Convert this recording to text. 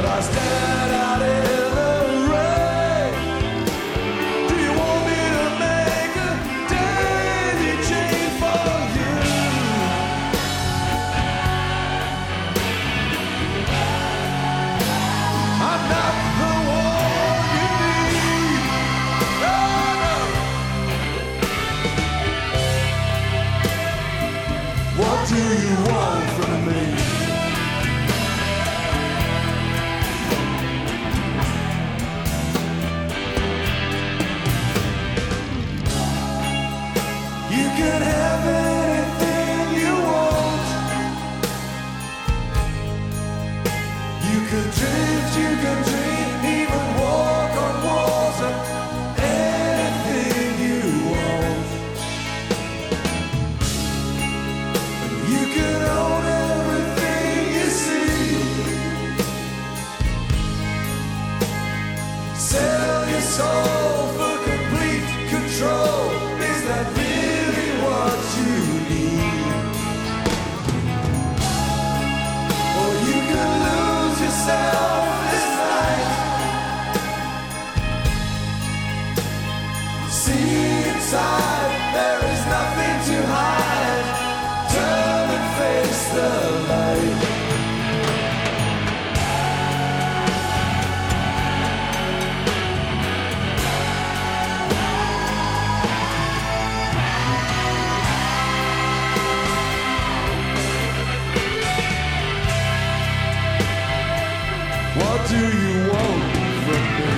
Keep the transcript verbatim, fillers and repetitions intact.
But I stand out in the rain. Do you want me to make a daisy chain for you? I'm not the one you need. Oh, no. What do you want from me? You can have anything you want. You can drift, you can dream, even walk on water. Anything you want. You can own everything you see. Sell your soul for complete control. Is that really what you need? Or you can lose yourself this night. See inside, there is nothing to hide. Turn and face the light. What do you want from me?